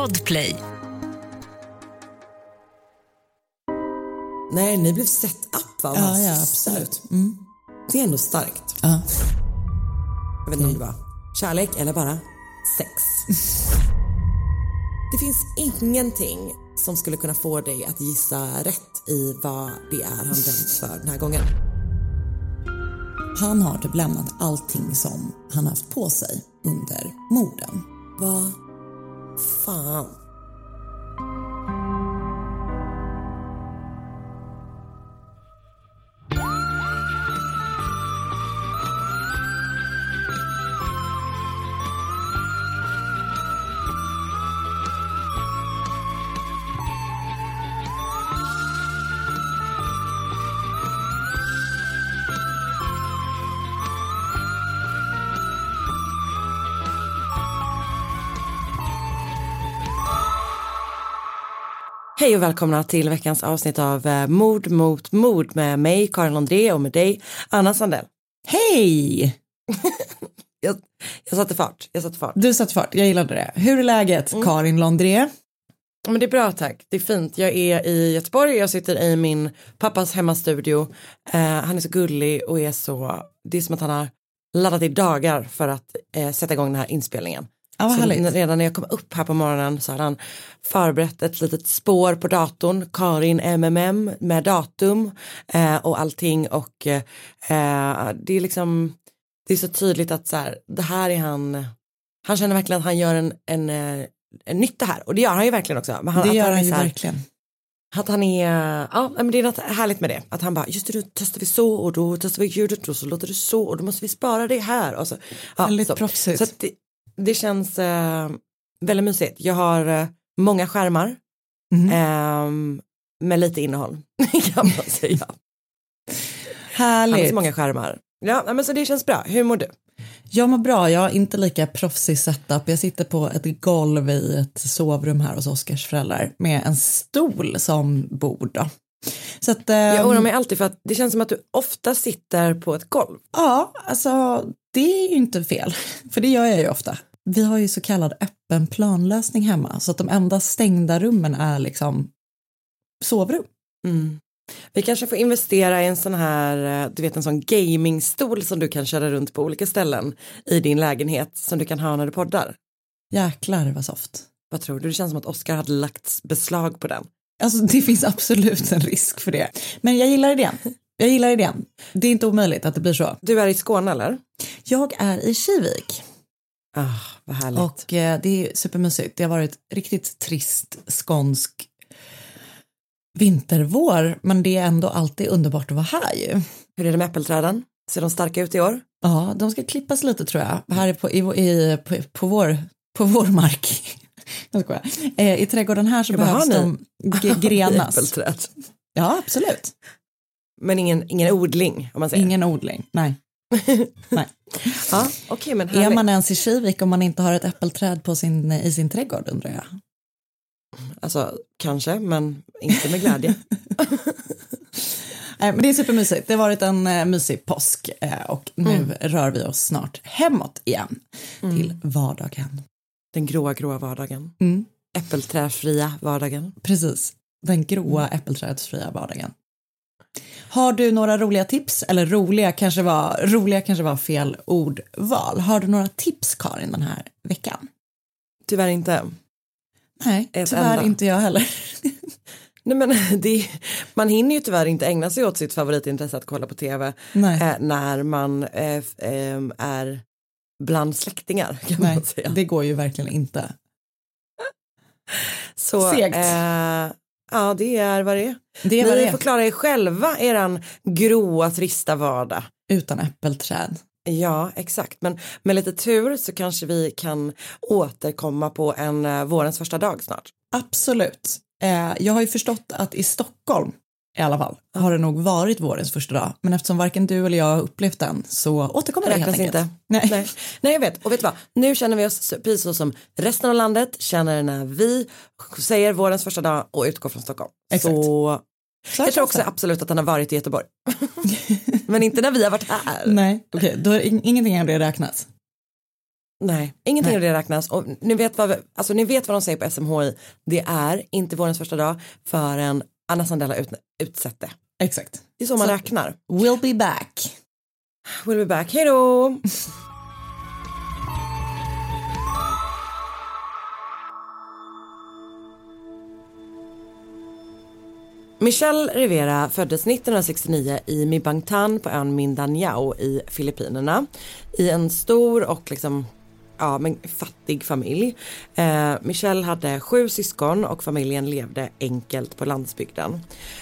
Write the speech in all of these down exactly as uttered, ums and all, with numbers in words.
Podplay. Nej, ni blev set up va? Ja, ja, absolut. Mm. Det är ändå starkt. Ja. Jag vet inte om det var kärlek eller bara sex. Det finns ingenting som skulle kunna få dig att gissa rätt i vad det är han döms för den här gången. Han har typ lämnat allting som han haft på sig under morden. Vad fan? Hej och välkomna till veckans avsnitt av eh, Mord mot mord med mig, Karin Londré, och med dig, Anna Sandell. Hej! jag, jag satte fart, jag satte fart. Du satte fart, jag gillade det. Hur är läget, mm. Karin Londré? Men det är bra, tack. Det är fint. Jag är i Göteborg, jag sitter i min pappas hemmastudio. Eh, han är så gullig och är så... Det är som att han har laddat i dagar för att eh, sätta igång den här inspelningen. Ja, vad härligt. Så redan när jag kom upp här på morgonen så har han förberett ett litet spår på datorn, Karin M M M med datum eh, och allting, och eh, det är liksom, det är så tydligt att så här, det här är han, han känner verkligen att han gör en, en, en nytta här, och det gör han ju verkligen också. Men han, det gör han, han ju här, verkligen. Att han är, ja men det är något härligt med det, att han bara, just det, då testar vi så och då testar vi ljudet och så låter det så och då måste vi spara det här och så. Ja, väldigt så. proffsigt. Så att det, Det känns eh, väldigt mysigt. Jag har eh, många skärmar mm. eh, med lite innehåll, kan man säga. Härligt. Han har så många skärmar. Ja, men så det känns bra. Hur mår du? Jag mår bra. Jag har inte lika proffsig setup. Jag sitter på ett golv i ett sovrum här hos Oskars föräldrar med en stol som bord då. Så att, eh, jag oroar mig alltid för att det känns som att du ofta sitter på ett golv. Ja, alltså det är ju inte fel, för det gör jag ju ofta. Vi har ju så kallad öppen planlösning hemma, så att de enda stängda rummen är liksom sovrum. Mm. Vi kanske får investera i en sån här, du vet, en sån gamingstol som du kan köra runt på olika ställen i din lägenhet som du kan ha när du poddar. Jäklar vad soft. Vad tror du? Det känns som att Oskar hade lagt beslag på den. Alltså det finns absolut en risk för det. Men jag gillar idén. Jag gillar idén. Det är inte omöjligt att det blir så. Du är i Skåne eller? Jag är i Kivik. Ah, vad härligt. Och eh, det är supermysigt. Det har varit riktigt trist skånsk vintervår, men det är ändå alltid underbart att vara här ju. Hur är det med äppelträden? Ser de starka ut i år? Ja, de ska klippas lite tror jag. Här på, i, i, på, på, vår, på vår mark. Jag skojar. Eh, I trädgården här så jag behövs de g- grenas. Äppelträd. Ja, absolut. Men ingen, ingen odling, om man säger. Ingen odling, nej. nej. Ja, okay, men är man ens i Kivik om man inte har ett äppelträd på sin, i sin trädgård, undrar jag? Alltså, kanske, men inte med glädje. Nej, men det är supermysigt. Det har varit en uh, mysig påsk uh, och nu mm. rör vi oss snart hemåt igen mm. till vardagen. Den gråa, gråa vardagen. Mm. Äppelträdsfria vardagen. Precis, den gråa mm. äppelträdsfria vardagen. Har du några roliga tips? Eller roliga kanske var, roliga kanske var fel ordval. Har du några tips, Karin, den här veckan? Tyvärr inte. Nej, Ett tyvärr enda. Inte jag heller. Nej, men det, man hinner ju tyvärr inte ägna sig åt sitt favoritintresse att kolla på tv eh, när man eh, eh, är bland släktingar, kan Nej, man säga. Det går ju verkligen inte. Så, Segt. Eh, ja, det är vad det är. Det är Ni vad det är. får klara er själva, eran gråa, trista vardag. Utan äppelträd. Ja, exakt. Men med lite tur så kanske vi kan återkomma på en uh, vårens första dag snart. Absolut. Eh, jag har ju förstått att i Stockholm i alla fall har det nog varit vårens första dag. Men eftersom varken du eller jag har upplevt den så återkommer det helt enkelt. Inte. Nej. Nej. Nej, jag vet. Och vet du vad? Nu känner vi oss precis så som resten av landet känner när vi säger vårens första dag och utgår från Stockholm. Exakt. Så Så jag tror också absolut att han har varit i Göteborg. Men inte när vi har varit här. Nej, okej. Okay. Då är ingenting av det räknas. Nej, ingenting Nej. av det räknas. Och ni vet, vad, alltså, ni vet vad de säger på S M H I. Det är inte vårens första dag förrän Anna Sandella ut, utsätter. Exakt. Det är så man så, räknar. We'll be back. We'll be back. Hej då! Michelle Rivera föddes nittonhundrasextionio i Mibangtan på ön Mindanao i Filippinerna. I en stor och liksom, ja, men fattig familj. Eh, Michelle hade sju syskon och familjen levde enkelt på landsbygden.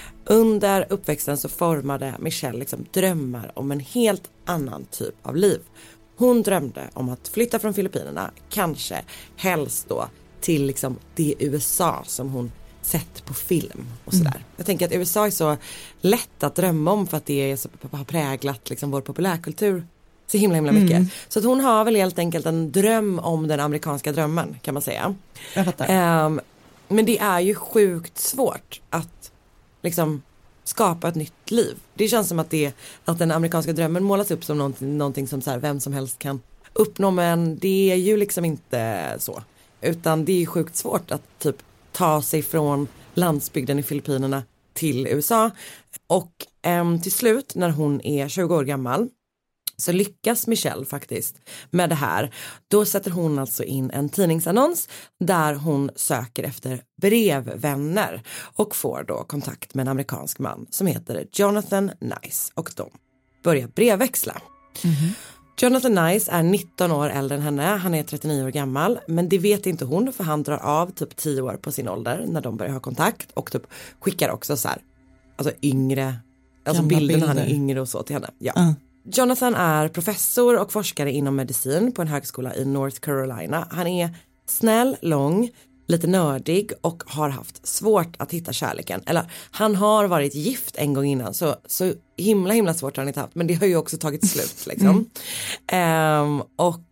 Under uppväxten så formade Michelle liksom drömmar om en helt annan typ av liv. Hon drömde om att flytta från Filippinerna, kanske helst då till liksom det U S A som hon sett på film och sådär. Mm. Jag tänker att U S A är så lätt att drömma om för att det är så, har präglat liksom vår populärkultur så himla himla mycket. Mm. Så att hon har väl helt enkelt en dröm om den amerikanska drömmen, kan man säga. Jag fattar. Um, men det är ju sjukt svårt att liksom skapa ett nytt liv. Det känns som att, det, att den amerikanska drömmen målas upp som någonting, någonting som så här, vem som helst kan uppnå, men det är ju liksom inte så. Utan det är sjukt svårt att typ ta sig från landsbygden i Filippinerna till U S A. Och eh, till slut när hon är tjugo år gammal så lyckas Michelle faktiskt med det här. Då sätter hon alltså in en tidningsannons där hon söker efter brevvänner och får då kontakt med en amerikansk man som heter Jonathan Nice, och de börjar brevväxla. Mm-hmm. Jonathan Nice är nitton år äldre än henne, han är trettionio år gammal, men det vet inte hon för han drar av typ tio år på sin ålder när de börjar ha kontakt och typ skickar också så här, alltså yngre, alltså bilder när han är yngre och så till henne. Ja. Uh. Jonathan är professor och forskare inom medicin på en högskola i North Carolina. Han är snäll, lång, lite nördig och har haft svårt att hitta kärleken. Eller han har varit gift en gång innan, så, så himla himla svårt har han inte haft, men det har ju också tagit slut liksom. Mm. Um, och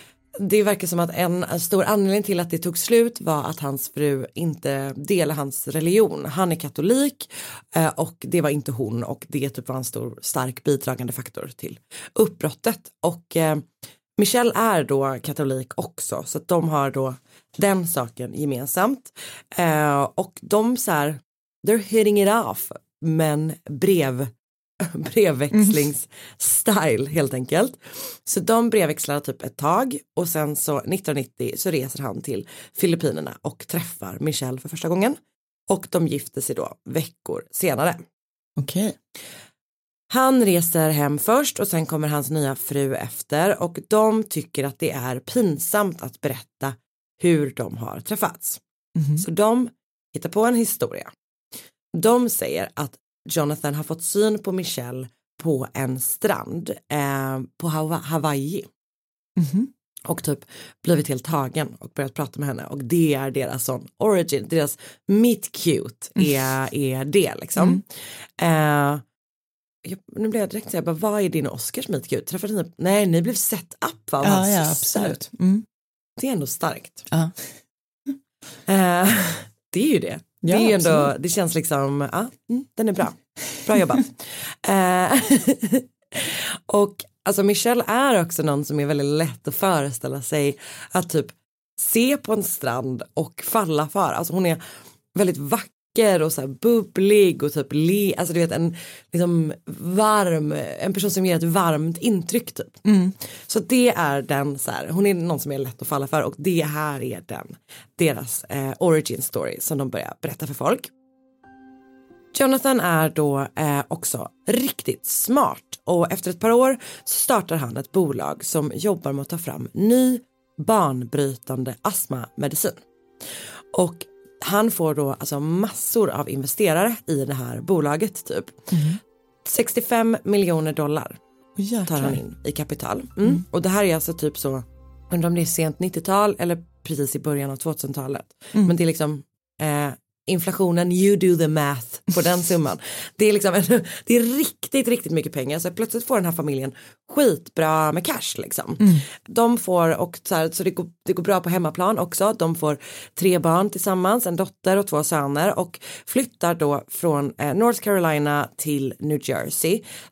det verkar som att en, en stor anledning till att det tog slut var att hans fru inte delar hans religion. Han är katolik uh, och det var inte hon, och det typ var en stor stark bidragande faktor till uppbrottet. Och uh, Michelle är då katolik också, så att de har då den saken gemensamt. Uh, och de så här, they're hitting it off, men brev brevväxlingssstyle mm. helt enkelt. Så de brevväxlar typ ett tag och sen så nittonhundranittio så reser han till Filippinerna och träffar Michelle för första gången. Och de gifter sig då veckor senare. Okej. Okay. Han reser hem först och sen kommer hans nya fru efter, och de tycker att det är pinsamt att berätta hur de har träffats. Mm-hmm. Så de hittar på en historia. De säger att Jonathan har fått syn på Michelle på en strand eh, på Hawaii. Mm-hmm. Och typ blivit helt tagen och börjat prata med henne. Och det är deras sån origin, deras meet cute är, är det liksom. Mm. Eh, jag, nu blev jag direkt säga, vad är din Oscars meet cute? Träffade ni? Nej, ni blev set up av ja, hans ja, syster. Absolut. Mm. Det är ändå starkt. Ja. Eh, det är ju det. Ja, det, är ändå, det känns liksom, ja, mm, den är bra. Bra jobbat. eh, och alltså Michelle är också någon som är väldigt lätt att föreställa sig att typ se på en strand och falla för. Alltså hon är väldigt vacker och så här bubblig och typ le, alltså du vet en liksom varm, en person som ger ett varmt intryck typ. Mm. Så det är den så här, hon är någon som är lätt att falla för, och det här är den deras eh, origin story som de börjar berätta för folk. Jonathan är då eh, också riktigt smart, och efter ett par år så startar han ett bolag som jobbar med att ta fram ny banbrytande astmamedicin. Och han får då alltså massor av investerare i det här bolaget typ. Mm. sextiofem miljoner dollar tar han in i kapital. Mm. Mm. Och det här är alltså typ så, undrar om det är sent nittiotal eller precis i början av tvåtusentalet. Mm. Men det är liksom eh, inflationen, you do the math på den summan. Det är liksom det är riktigt, riktigt mycket pengar. Så plötsligt får den här familjen skitbra med cash liksom. Mm. De får, och så, här, så det, går, det går bra på hemmaplan också. De får tre barn tillsammans, en dotter och två söner, och flyttar då från eh, North Carolina till New Jersey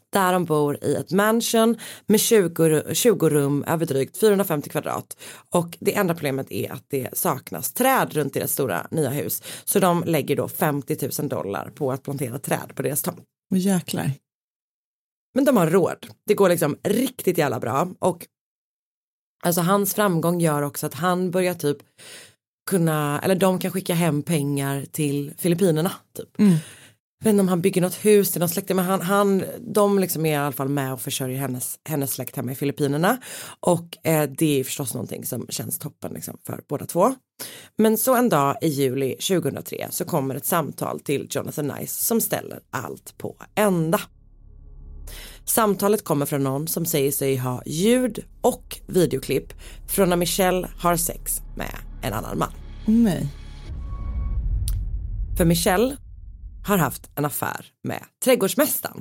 där de bor i ett mansion med tjugo, tjugo rum över drygt fyrahundrafemtio kvadrat. Och det enda problemet är att det saknas träd runt deras stora nya hus. Så de lägger då femtio tusen dollar på att plantera träd på deras tomt. Och jäklar. Men de har råd. Det går liksom riktigt jävla bra. Och alltså hans framgång gör också att han börjar typ kunna, eller de kan skicka hem pengar till Filippinerna typ. Mm. Jag vet inte om han bygger något hus till någon släkt, men han, han, de liksom är i alla fall med och försörjer hennes, hennes släkt hemma i Filippinerna. Och eh, det är förstås någonting som känns toppen liksom för båda två. Men så en dag i juli tjugohundratre så kommer ett samtal till Jonathan Nice som ställer allt på ända. Samtalet kommer från någon som säger sig ha ljud och videoklipp från när Michelle har sex med en annan man. Nej. För Michelle har haft en affär med trädgårdsmästaren.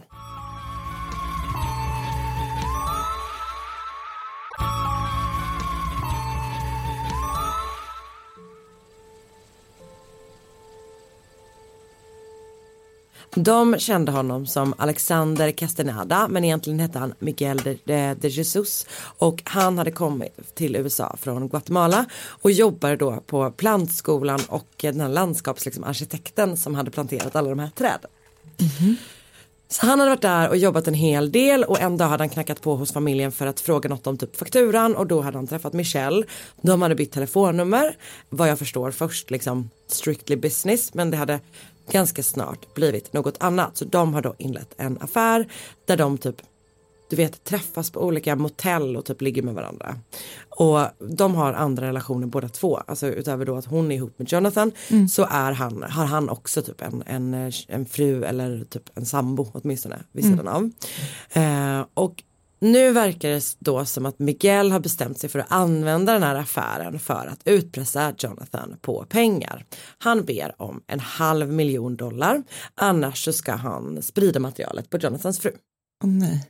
De kände honom som Alexander Castaneda, men egentligen hette han Miguel de, de, de Jesus, och han hade kommit till U S A från Guatemala och jobbade då på plantskolan och den här landskapsarkitekten liksom, som hade planterat alla de här träden. Mm-hmm. Så han hade varit där och jobbat en hel del, och en dag hade han knackat på hos familjen för att fråga något om typ fakturan, och då hade han träffat Michelle. De hade bytt telefonnummer, vad jag förstår först liksom strictly business, men det hade ganska snart blivit något annat. Så de har då inlett en affär där de typ, du vet, träffas på olika motell och typ ligger med varandra. Och de har andra relationer båda två. Alltså utöver då att hon är ihop med Jonathan mm. så är han, har han också typ en, en, en fru eller typ en sambo åtminstone vid sidan mm. av. Eh, och nu verkar det då som att Miguel har bestämt sig för att använda den här affären för att utpressa Jonathan på pengar. Han ber om en halv miljon dollar, annars så ska han sprida materialet på Jonathans fru. Oh, nej.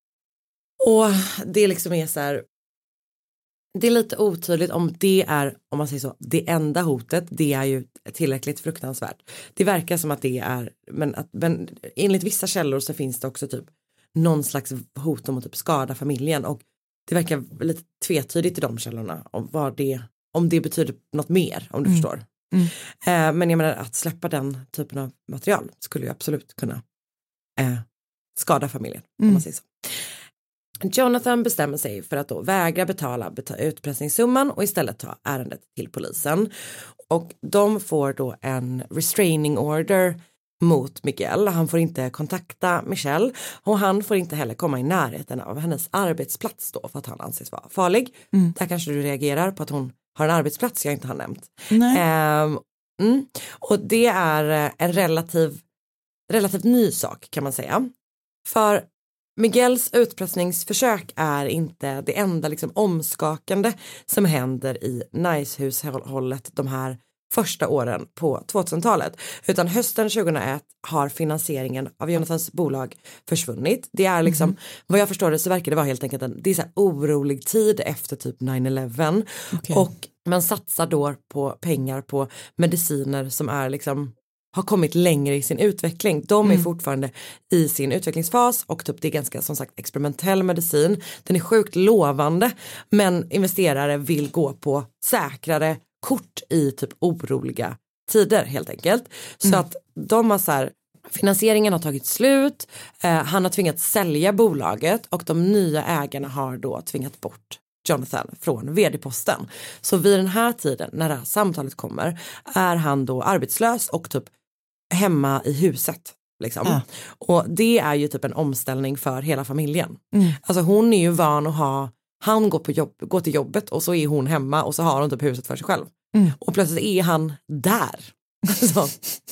Och det liksom är så här, det är lite otydligt om det är, om man säger så, det enda hotet. Det är ju tillräckligt fruktansvärt. Det verkar som att det är, men, att, men enligt vissa källor så finns det också typ någon slags hot om att typ skada familjen, och det verkar lite tvetydigt i de källorna om vad det, om det betyder något mer, om du mm. förstår. Mm. Eh, men jag menar, att släppa den typen av material skulle ju absolut kunna eh, skada familjen, mm. om man säger så. Jonathan bestämmer sig för att då vägra betala beta- utpressningssumman och istället ta ärendet till polisen. Och de får då en restraining order mot Miguel. Han får inte kontakta Michelle, och han får inte heller komma i närheten av hennes arbetsplats då, för att han anses vara farlig. Mm. Där kanske du reagerar på att hon har en arbetsplats jag inte har nämnt. Um, mm. Och det är en relativ, relativt ny sak kan man säga. För Miguels utpressningsförsök är inte det enda liksom omskakande som händer i Nice-hushållet de här första åren på tvåtusentalet, utan hösten tjugohundraett har finansieringen av Jonathans bolag försvunnit. Det är liksom, mm. vad jag förstår det så verkar det vara helt enkelt en, det är så här orolig tid efter typ nine eleven, okay. Och man satsar då på pengar på mediciner som är liksom har kommit längre i sin utveckling. De är mm. fortfarande i sin utvecklingsfas, och typ det är ganska som sagt experimentell medicin. Den är sjukt lovande, men investerare vill gå på säkrare kort i typ oroliga tider helt enkelt. Så mm. att de har så här, finansieringen har tagit slut, eh, han har tvingats sälja bolaget, och de nya ägarna har då tvingat bort Jonathan från vd-posten. Så vid den här tiden, när det här samtalet kommer, är han då arbetslös och typ hemma i huset. Liksom. Ja. Och det är ju typ en omställning för hela familjen. Mm. Alltså hon är ju van att ha, han går, på jobb, går till jobbet och så är hon hemma och så har hon typ huset för sig själv. Mm. Och plötsligt är han där. Alltså,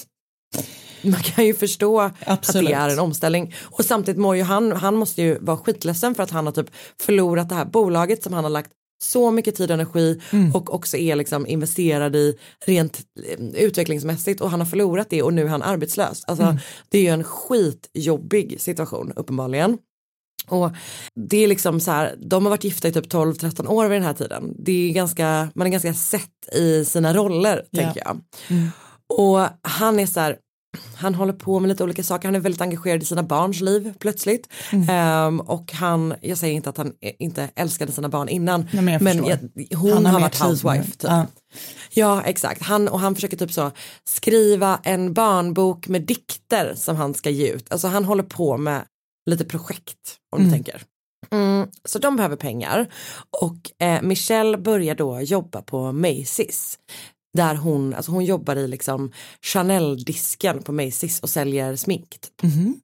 man kan ju förstå Absolut. Att det är en omställning. Och samtidigt må ju han, han måste ju vara skitledsen för att han har typ förlorat det här bolaget som han har lagt så mycket tid och energi mm. och också är liksom investerad i rent utvecklingsmässigt, och han har förlorat det och nu är han arbetslös. Alltså mm. det är ju en skitjobbig situation uppenbarligen. Och det är liksom så här, de har varit gifta i typ tolv tretton år vid den här tiden. Det är ganska, man är ganska sett i sina roller, yeah. tänker jag. Mm. Och han är så här, han håller på med lite olika saker. Han är väldigt engagerad i sina barns liv plötsligt. Mm. Um, och han, jag säger inte att han inte älskade sina barn innan. Nej, men jag men jag, hon har varit housewife typ. Ja. ja, exakt. Han, och han försöker typ så skriva en barnbok med dikter som han ska ge ut. Alltså han håller på med lite projekt om mm. du tänker. Mm, så de behöver pengar. Och eh, Michelle börjar då jobba på Macy's. Där hon, alltså hon jobbar i liksom Chanel-disken på Macy's och säljer smink. Mm.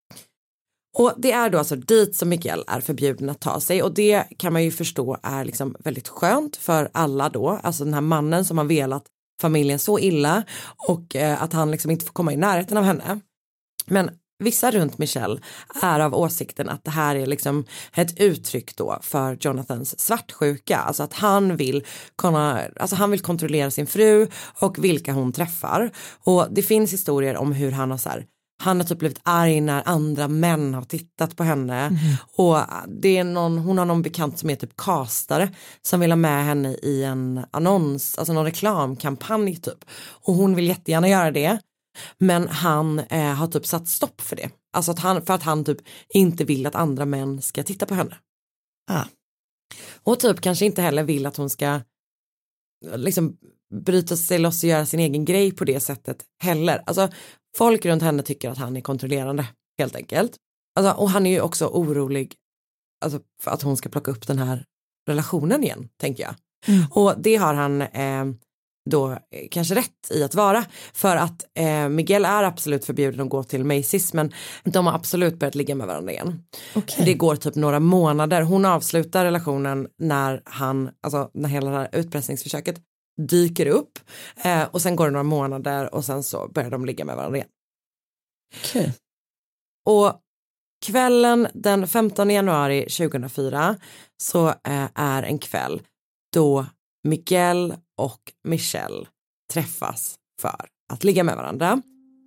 Och det är då alltså dit som Miguel är förbjuden att ta sig. Och det kan man ju förstå är liksom väldigt skönt för alla då. Alltså den här mannen som har velat familjen så illa. Och eh, att han liksom inte får komma i närheten av henne. Men vissa runt Michelle är av åsikten att det här är liksom ett uttryck då för Jonathans svartsjuka. Alltså att han vill kunna, alltså han vill kontrollera sin fru och vilka hon träffar. Och det finns historier om hur han har så här, han har typ blivit arg när andra män har tittat på henne. Mm. Och det är någon, hon har någon bekant som är typ kastare som vill ha med henne i en annons, alltså någon reklamkampanj typ. Och hon vill jättegärna göra det. Men han eh, har typ satt stopp för det. Alltså att han, för att han typ inte vill att andra män ska titta på henne. Ah. Och typ kanske inte heller vill att hon ska liksom bryta sig loss och göra sin egen grej på det sättet heller. Alltså folk runt henne tycker att han är kontrollerande helt enkelt. Alltså, och han är ju också orolig alltså, för att hon ska plocka upp den här relationen igen, tänker jag. Mm. Och det har han eh, då kanske rätt i att vara, för att eh, Miguel är absolut förbjuden att gå till Macy's, men de har absolut börjat ligga med varandra igen. Okay. Det går typ några månader. Hon avslutar relationen när han, alltså när hela det här utpressningsförsöket dyker upp eh, och sen går det några månader och sen så börjar de ligga med varandra igen. Okay. Och kvällen den femtonde januari tjugohundrafyra så eh, är en kväll då Miguel och Michelle träffas för att ligga med varandra.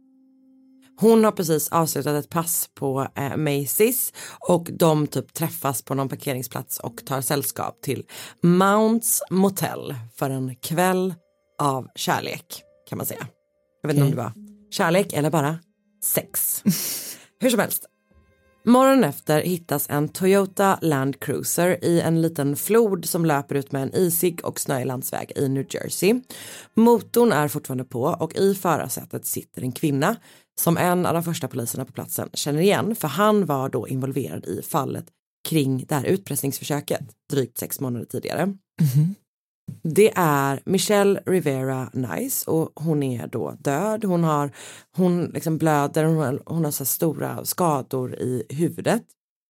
Hon har precis avslutat ett pass på eh, Macy's och de typ träffas på någon parkeringsplats och tar sällskap till Mounts Motel för en kväll av kärlek, kan man säga. Jag vet inte okay. om det var kärlek eller bara sex. Hur som helst. Morgonen efter hittas en Toyota Land Cruiser i en liten flod som löper ut med en isig och snöig landsväg i New Jersey. Motorn är fortfarande på och i förarsätet sitter en kvinna som en av de första poliserna på platsen känner igen, för han var då involverad i fallet kring det här utpressningsförsöket drygt sex månader tidigare. Mm-hmm. Det är Michelle Rivera Nice och hon är då död. Hon har hon liksom blöder, hon har, hon har så stora skador i huvudet.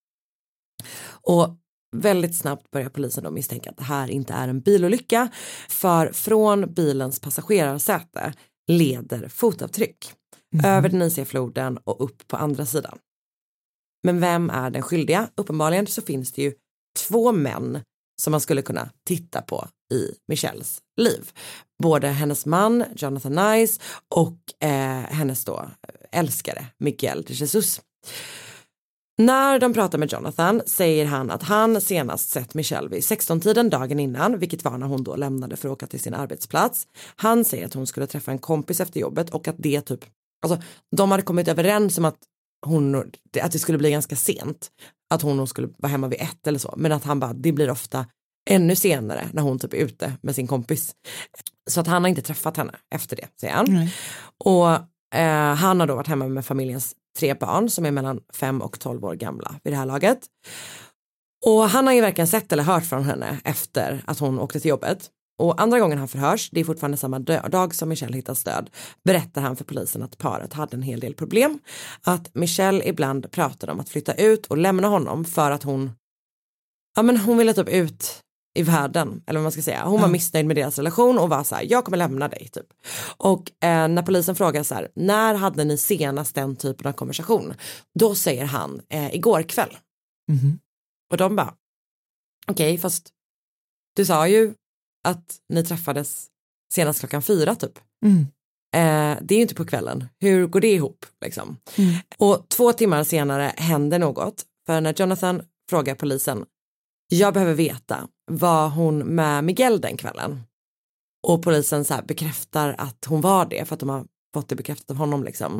Och väldigt snabbt börjar polisen då misstänka att det här inte är en bilolycka, för från bilens passagerarsäte leder fotavtryck mm. över den isiga floden och upp på andra sidan. Men vem är den skyldiga? Uppenbarligen så finns det ju två män som man skulle kunna titta på i Michelles liv. Både hennes man Jonathan Nice och eh, hennes då älskare Miguel de Jesus. När de pratar med Jonathan säger han att han senast sett Michelle vid sexton-tiden dagen innan, vilket var när hon då lämnade för att åka till sin arbetsplats. Han säger att hon skulle träffa en kompis efter jobbet och att det typ, alltså de hade kommit överens om att hon, att det skulle bli ganska sent, att hon skulle vara hemma vid ett eller så, men att han bara, det blir ofta ännu senare när hon typ är ute med sin kompis. Så att han har inte träffat henne efter det, säger han. Mm. Och eh, han har då varit hemma med familjens tre barn som är mellan fem och tolv år gamla vid det här laget. Och han har ju verkligen sett eller hört från henne efter att hon åkte till jobbet. Och andra gången han förhörs, det är fortfarande samma dag som Michelle hittas död, berättar han för polisen att paret hade en hel del problem. Att Michelle ibland pratade om att flytta ut och lämna honom för att hon, ja men hon ville typ ut i världen, eller vad man ska säga. Hon var mm. missnöjd med deras relation och var så här, jag kommer lämna dig typ. Och eh, när polisen frågar så här, när hade ni senast den typen av konversation? Då säger han, eh, igår kväll. Mm. Och de bara, okej, okay, fast du sa ju att ni träffades senast klockan fyra typ. Mm. Eh, det är ju inte på kvällen. Hur går det ihop liksom? Mm. Och två timmar senare händer något. För när Jonathan frågar polisen, jag behöver veta, var hon med Miguel den kvällen? Och polisen så här bekräftar att hon var det, för att de har fått det bekräftat av honom liksom.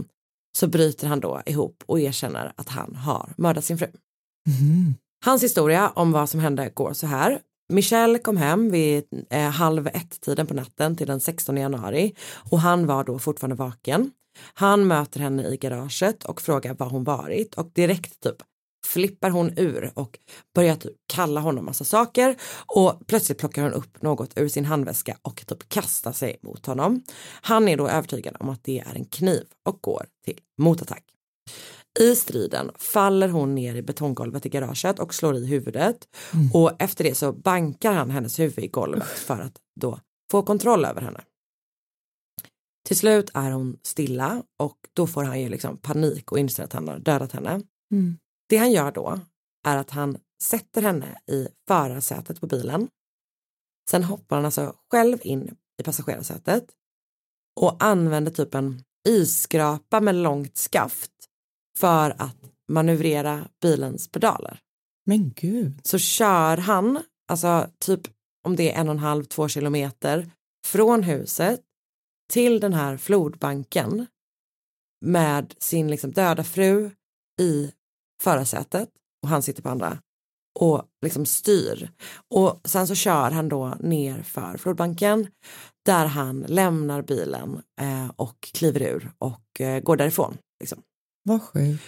så bryter han då ihop och erkänner att han har mördat sin fru. Mm. Hans historia om vad som hände går så här. Michelle kom hem vid eh, halv ett tiden på natten till den sextonde januari och han var då fortfarande vaken. Han möter henne i garaget och frågar vad hon varit och direkt typ flippar hon ur och börjar typ kalla honom massa saker och plötsligt plockar hon upp något ur sin handväska och typ kastar sig mot honom. Han är då övertygad om att det är en kniv och går till motattack. I striden faller hon ner i betonggolvet i garaget och slår i huvudet mm. och efter det så bankar han hennes huvud i golvet för att då få kontroll över henne. Till slut är hon stilla och då får han ju liksom panik och inser att han har dödat henne. Mm. Det han gör då är att han sätter henne i förarsätet på bilen. Sen hoppar han alltså själv in i passagerarsätet och använder typ en isskrapa med långt skaft för att manövrera bilens pedaler. Men gud. Så kör han, alltså typ om det är en och en halv, två kilometer från huset till den här flodbanken med sin liksom döda fru i förarsätet och han sitter på andra och liksom styr. Och sen så kör han då ner för flodbanken där han lämnar bilen eh, och kliver ur och eh, går därifrån. Liksom. Vad sjukt.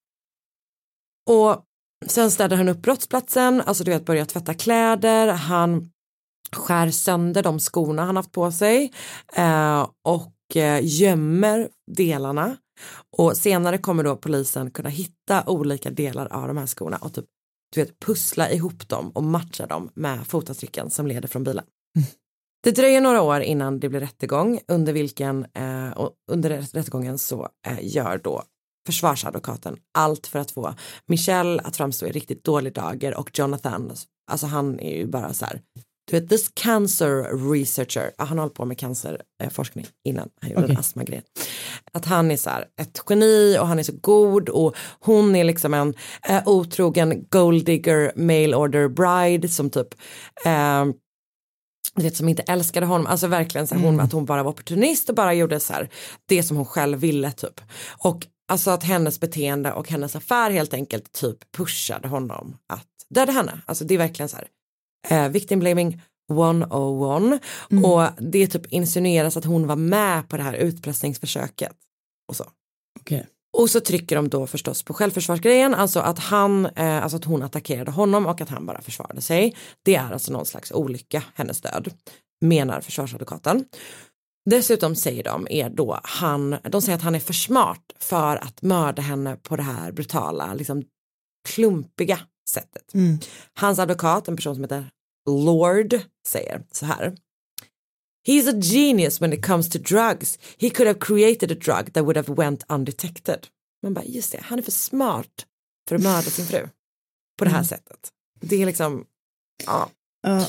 Och sen städar han upp brottsplatsen, alltså du vet börjar tvätta kläder, han skär sönder de skorna han haft på sig eh, och eh, gömmer delarna. Och senare kommer då polisen kunna hitta olika delar av de här skorna och typ, du vet, pussla ihop dem och matcha dem med fotavtrycken som leder från bilen. Mm. Det dröjer några år innan det blir rättegång under vilken eh, och under rättegången så eh, gör då försvarsadvokaten allt för att få Michelle att framstå i riktigt dålig dager och Jonathan, alltså han är ju bara så här, du vet, this cancer researcher, han håller på med cancerforskning innan han gjorde okay. en astmagrej. Att han är så här ett geni och han är så god och hon är liksom en eh, otrogen gold digger mail order bride som typ eh, vet, som inte älskade honom, alltså verkligen så här, hon, mm. att hon bara var opportunist och bara gjorde så här det som hon själv ville typ. Och alltså att hennes beteende och hennes affär helt enkelt typ pushade honom att döda henne. Alltså det är verkligen så här eh, victim blaming etthundraett mm. och det typ insinueras att hon var med på det här utpressningsförsöket och så. Okay. Och så trycker de då förstås på självförsvarsgrejen, alltså att han eh, alltså att hon attackerade honom och att han bara försvarade sig. Det är alltså någon slags olycka, hennes död, menar försvarsadvokaten. Dessutom säger de är då han, de säger att han är för smart för att mörda henne på det här brutala, liksom klumpiga sättet. Mm. Hans advokat, en person som heter Lord, säger så här: he's a genius when it comes to drugs. He could have created a drug that would have went undetected. Man bara, just det, han är för smart för att mörda sin fru på det här mm. sättet. Det är liksom, ja. Uh.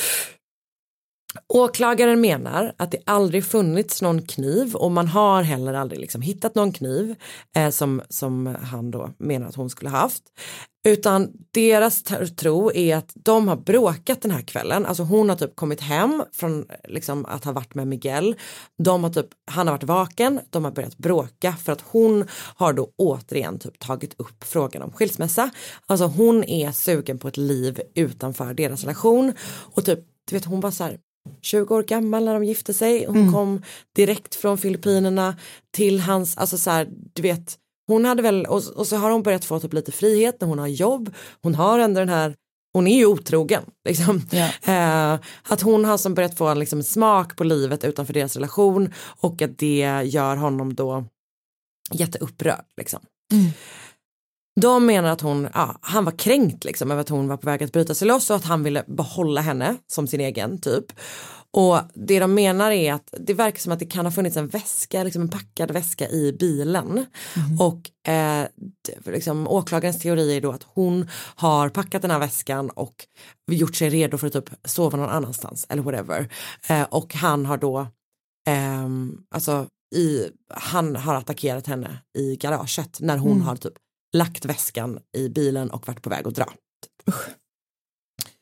Åklagaren menar att det aldrig funnits någon kniv och man har heller aldrig liksom hittat någon kniv eh, som, som han då menar att hon skulle haft. Utan deras tro är att de har bråkat den här kvällen. Alltså hon har typ kommit hem från liksom att ha varit med Miguel. De har typ, han har varit vaken, de har börjat bråka för att hon har då återigen typ tagit upp frågan om skilsmässa. Alltså hon är sugen på ett liv utanför deras relation och typ, du vet, hon var så här tjugo år gammal när de gifte sig. Hon mm. kom direkt från Filippinerna till hans, alltså så här, du vet, hon hade väl, och, och så har hon börjat få typ lite frihet när hon har jobb. Hon har ändå den här, hon är ju otrogen liksom. Yeah. Eh, att hon har som börjat få en liksom smak på livet utanför deras relation och att det gör honom då jätteupprörd liksom. Mm. De menar att hon, ja, han var kränkt liksom över att hon var på väg att bryta sig loss och att han ville behålla henne som sin egen typ. Och det de menar är att det verkar som att det kan ha funnits en väska, liksom en packad väska i bilen. Mm. Och eh, liksom, åklagarens teori är då att hon har packat den här väskan och gjort sig redo för att typ sova någon annanstans eller whatever. Eh, och han har då, eh, alltså i, han har attackerat henne i garaget när hon mm. har typ lagt väskan i bilen och varit på väg att dra. Typ.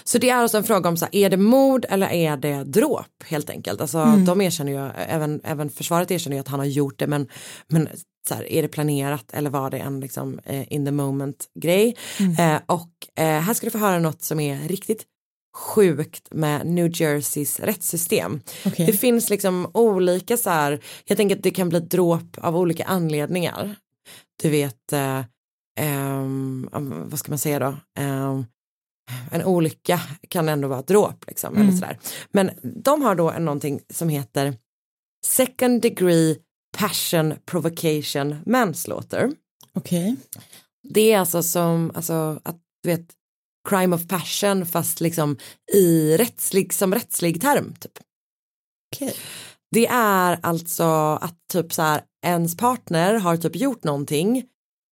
Så det är alltså en fråga om så här, är det mord eller är det dråp helt enkelt. Alltså mm. de erkänner ju, även, även försvaret erkänner ju att han har gjort det, men, men så här, är det planerat eller var det en liksom eh, in the moment grej. Mm. Eh, och eh, här ska du få höra något som är riktigt sjukt med New Jerseys rättssystem. Okay. Det finns liksom olika så här, jag tänker att det kan bli dråp av olika anledningar. Du vet, eh, eh, vad ska man säga då? Eh, en olycka kan ändå vara dråp liksom, mm. eller sådär. Men de har då någonting som heter second degree passion provocation manslaughter. Okej. Okay. Det är alltså som, alltså att du vet, crime of passion fast liksom i rättslig, som rättslig term typ. Okej. Okay. Det är alltså att typ så här ens partner har typ gjort någonting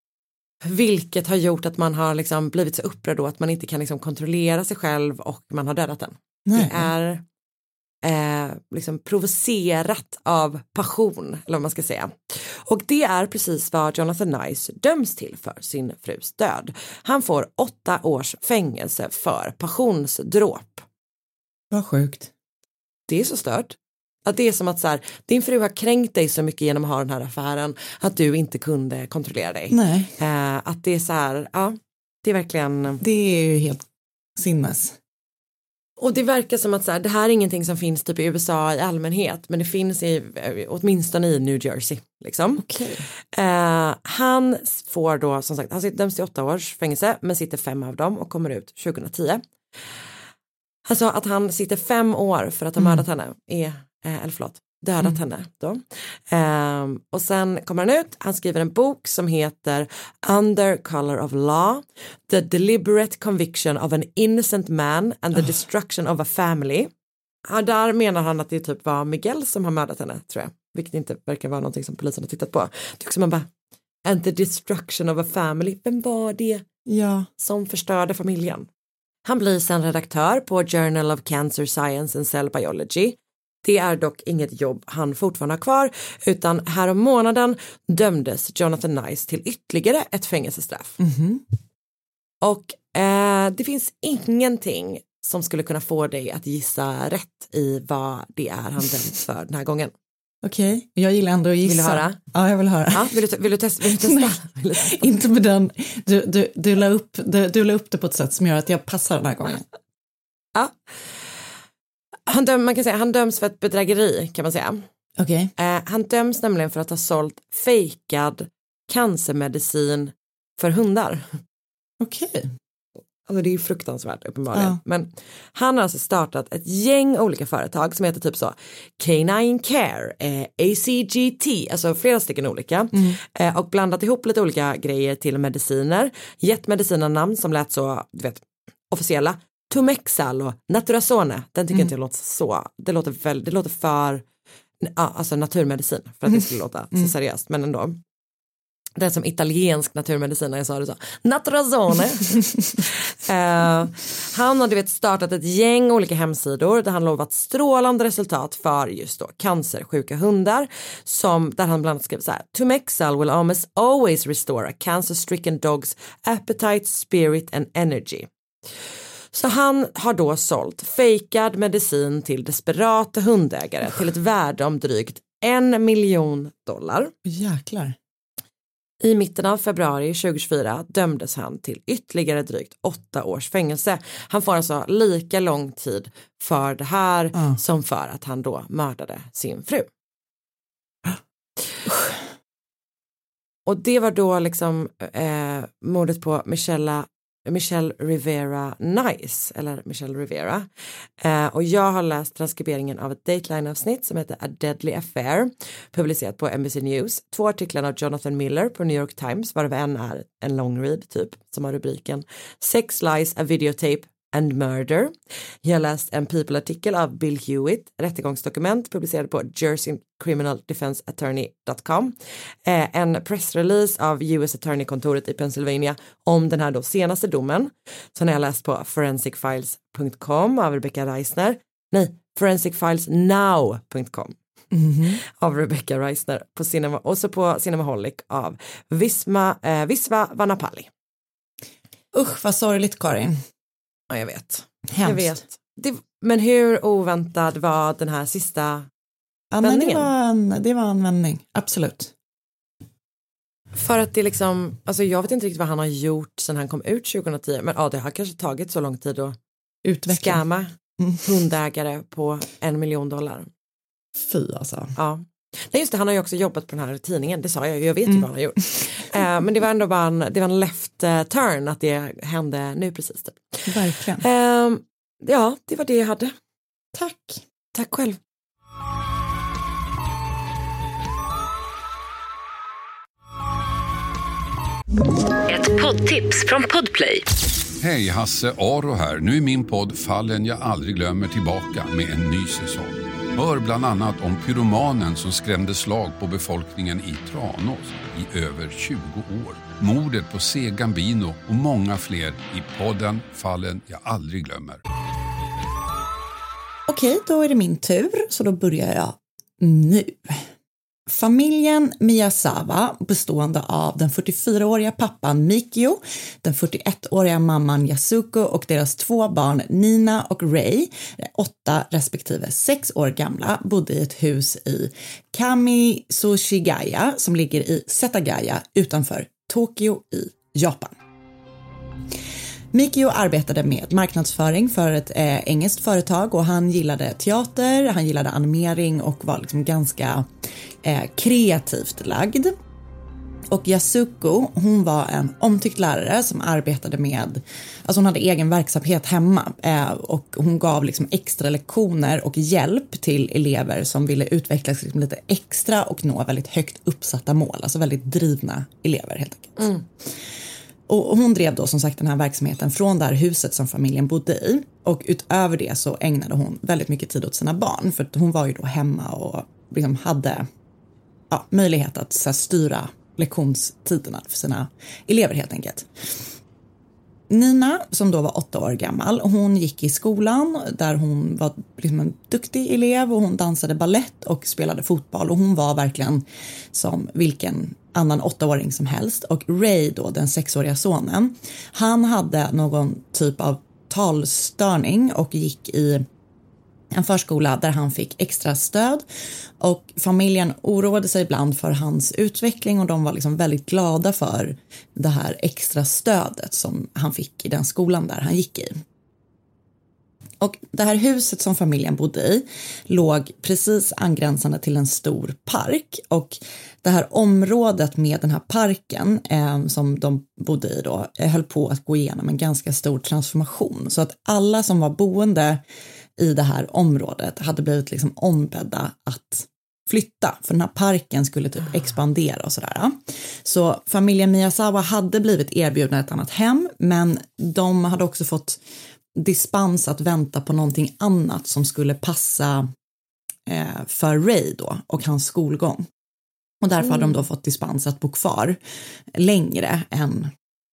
vilket har gjort att man har liksom blivit så upprörd då att man inte kan liksom kontrollera sig själv och man har dödat den. Nej. Det är eh, liksom provocerat av passion eller vad man ska säga. Och det är precis vad Jonathan Nice döms till för sin frus död. Han får åtta års fängelse för passionsdråp. Vad sjukt. Det är så stört. Att det är som att så här, din fru har kränkt dig så mycket genom att ha den här affären att du inte kunde kontrollera dig. Nej. Eh, att det är så här, ja, det är verkligen. Det är ju helt sinnes. Och det verkar som att så här, det här är ingenting som finns typ i U S A i allmänhet, men det finns i, åtminstone i New Jersey. Liksom. Okay. Eh, han får då, som sagt, han sitter döms till åtta års fängelse, men sitter fem av dem och kommer ut tjugohundratio. Alltså att han sitter fem år för att ha mördat mm. henne är Eh, eller förlåt, dödat mm. henne då. Eh, och sen kommer han ut, han skriver en bok som heter Under Color of Law, The Deliberate Conviction of an Innocent Man and the oh. Destruction of a Family. Ja, där menar han att det typ var Miguel som har mördat henne, tror jag. Vilket inte verkar vara någonting som polisen har tittat på. Det är också man bara, and the destruction of a family, vem var det ja. som förstörde familjen? Han blir sen redaktör på Journal of Cancer Science and Cell Biology. Det är dock inget jobb han fortfarande har kvar, utan här om månaden dömdes Jonathan Nice till ytterligare ett fängelsestraff. Mm-hmm. Och eh, det finns ingenting som skulle kunna få dig att gissa rätt i vad det är han dömts för den här gången. Okej, okay. Jag gillar ändå att gissa. Vill du höra? Ja, jag vill höra. Ja, vill, du, vill, du testa? Vill du testa? Vill du testa? Inte med den. Du, du, du, la upp, du, du la upp det på ett sätt som gör att jag passar den här gången. Ja. Han, döm, man kan säga, han döms för ett bedrägeri, kan man säga. Okay. Eh, han döms nämligen för att ha sålt fejkad cancermedicin för hundar. Okej. Okay. Alltså det är ju fruktansvärt uppenbarligen. Ja. Men han har alltså startat ett gäng olika företag som heter typ så Canine Care, eh, A C G T, alltså flera stycken olika. Mm. Eh, och blandat ihop lite olika grejer till mediciner. Gett mediciner namn som lät så, du vet, officiella. Tumexal och Naturazone, den tycker mm. inte jag låter så, det låter, väl, det låter för ja, alltså naturmedicin för att det skulle låta mm. så seriöst, men ändå. Det är som italiensk naturmedicin när jag sa det så. Naturazone. uh, han har du vet startat ett gäng olika hemsidor där han lovat strålande resultat för just då cancersjuka hundar, som där han bland annat skriver så här: Tumexal will almost always restore a cancer-stricken dog's appetite, spirit and energy. Så han har då sålt fejkad medicin till desperata hundägare till ett värde om drygt en miljon dollar. Jäklar. I mitten av februari tjugohundratjugofyra dömdes han till ytterligare drygt åtta års fängelse. Han får alltså lika lång tid för det här mm. som för att han då mördade sin fru. Och det var då liksom eh, mordet på Michelle Michelle Rivera Nice, eller Michelle Rivera. Eh, och jag har läst transkriberingen av ett Dateline-avsnitt som heter A Deadly Affair, publicerat på N B C News. Två artiklar av Jonathan Miller på New York Times, varav en är en long read typ, som har rubriken Sex Lies, a Videotape and Murder. Jag har läst en People-artikel av Bill Hewitt, rättegångsdokument publicerad på Jersey Criminal Defense Attorney dot com. Eh, en pressrelease av U S Attorney-kontoret i Pennsylvania om den här då senaste domen. Sen har jag läst på forensic files dot com av Rebecca Reisner. Nej, forensic files now dot com. Mm-hmm. Av Rebecca Reisner på cinema, och så på Cinemaholic av Visma, eh, Visva Vanapalli. Usch, vad sorgligt, Karin. Ja, jag vet. Hemskt. Jag vet. Det, men hur oväntad var den här sista ja, vändningen? Det var, en, det var en vändning, absolut. För att det liksom, alltså jag vet inte riktigt vad han har gjort sedan han kom ut tjugohundratio, men ja, det har kanske tagit så lång tid att Utveckling. skamma Mm. hundägare på en miljon dollar. Fy alltså. Ja. Nej just det, han har ju också jobbat på den här tidningen, det sa jag ju, jag vet ju mm. vad han har gjort. uh, men det var ändå bara en, det var en left uh, turn att det hände nu precis. Typ. Verkligen. Uh, ja, det var det jag hade. Tack. Tack själv. Ett poddtips från Podplay. Hej, Hasse Aro här. Nu är min podd Fallen jag aldrig glömmer tillbaka med en ny säsong. Hör bland annat om pyromanen som skrämde slag på befolkningen i Tranås i över tjugo år. Mordet på C. Gambino och många fler i podden Fallen jag aldrig glömmer. Okej, då är det min tur, så då börjar jag nu. Familjen Miyazawa, bestående av den fyrtiofyraåriga pappan Mikio, den fyrtioettåriga mamman Yasuko och deras två barn Nina och Ray, åtta respektive sex år gamla, bodde i ett hus i Kamisoshigaya som ligger i Setagaya utanför Tokyo i Japan. Mikio arbetade med marknadsföring för ett eh, engelskt företag och han gillade teater, han gillade animering och var liksom ganska eh, kreativt lagd. Och Yasuko, hon var en omtyckt lärare som arbetade med, alltså hon hade egen verksamhet hemma eh, och hon gav liksom extra lektioner och hjälp till elever som ville utvecklas liksom lite extra och nå väldigt högt uppsatta mål, alltså väldigt drivna elever helt enkelt. Mm. Och hon drev då som sagt den här verksamheten från det här huset som familjen bodde i. Och utöver det så ägnade hon väldigt mycket tid åt sina barn. För att hon var ju då hemma och liksom hade ja, möjlighet att så här, styra lektionstiderna för sina elever helt enkelt. Nina, som då var åtta år gammal, hon gick i skolan där hon var liksom en duktig elev och hon dansade ballett och spelade fotboll. Och hon var verkligen som vilken annan åttaåring som helst. Och Ray då, den sexåriga sonen, han hade någon typ av talstörning och gick i en förskola där han fick extra stöd. Och familjen oroade sig ibland för hans utveckling och de var liksom väldigt glada för det här extra stödet som han fick i den skolan där han gick i. Och det här huset som familjen bodde i låg precis angränsande till en stor park. Och det här området med den här parken eh, som de bodde i då eh, höll på att gå igenom en ganska stor transformation. Så att alla som var boende i det här området hade blivit liksom ombedda att flytta. För den här parken skulle typ expandera och sådär. Så familjen Miyazawa hade blivit erbjudna ett annat hem. Men de hade också fått dispens att vänta på någonting annat som skulle passa eh, för Ray då och hans skolgång. Och därför mm. hade de då fått dispens att bo kvar längre än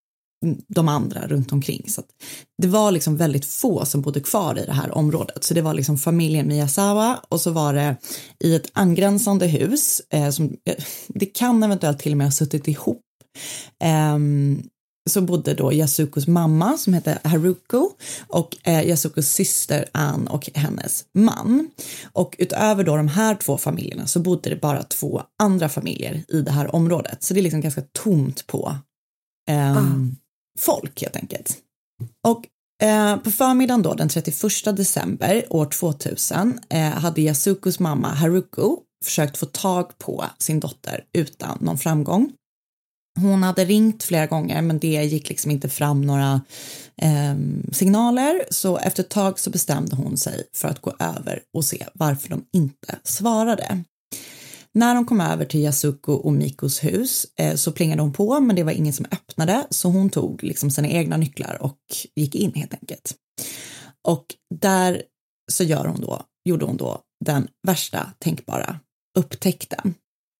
de andra runt omkring. Så att det var liksom väldigt få som bodde kvar i det här området. Så det var liksom familjen Miyazawa och så var det i ett angränsande hus eh, som det kan eventuellt till och med ha suttit ihop. Eh, så bodde då Yasukos mamma som heter Haruko och eh, Yasukos syster Ann och hennes man. Och utöver då de här två familjerna så bodde det bara två andra familjer i det här området. Så det är liksom ganska tomt på eh, ah. folk helt enkelt. Och eh, på förmiddagen då den trettioförsta december år tvåtusen eh, hade Yasukos mamma Haruko försökt få tag på sin dotter utan någon framgång. Hon hade ringt flera gånger men det gick liksom inte fram några eh, signaler. Så efter ett tag så bestämde hon sig för att gå över och se varför de inte svarade. När de kom över till Yasuko och Mikos hus eh, så plingade hon på men det var ingen som öppnade. Så hon tog liksom sina egna nycklar och gick in helt enkelt. Och där så gör hon då, gjorde hon då den värsta tänkbara upptäckten.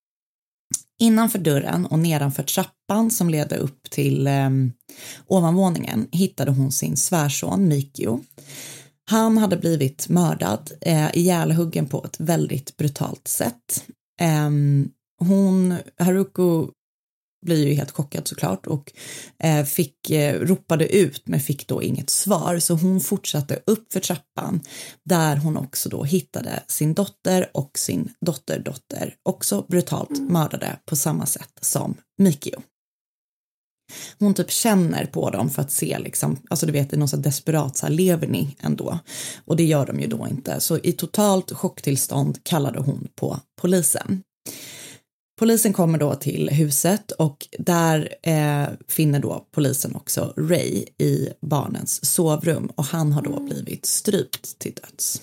Innanför dörren och nedanför trappan som ledde upp till eh, ovanvåningen hittade hon sin svärson Mikio. Han hade blivit mördad, eh, ihjälhuggen på ett väldigt brutalt sätt. Eh, hon, Haruko blir ju helt chockad såklart och eh, fick, eh, ropade ut men fick då inget svar, så hon fortsatte upp för trappan där hon också då hittade sin dotter och sin dotterdotter också brutalt mm. mördade på samma sätt som Mikio. Hon typ känner på dem för att se liksom, alltså du vet, i någon så desperat så här, lever ni ändå? Och det gör de ju då inte. Så i totalt chocktillstånd kallade hon på polisen. Polisen kommer då till huset och där eh, finner då polisen också Ray i barnens sovrum och han har då blivit strypt till döds.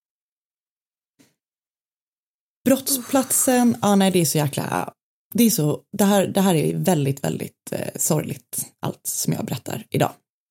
Brottsplatsen, ja ah, nej det är så jäkla, det är så, det här, det här är väldigt, väldigt eh, sorgligt allt som jag berättar idag.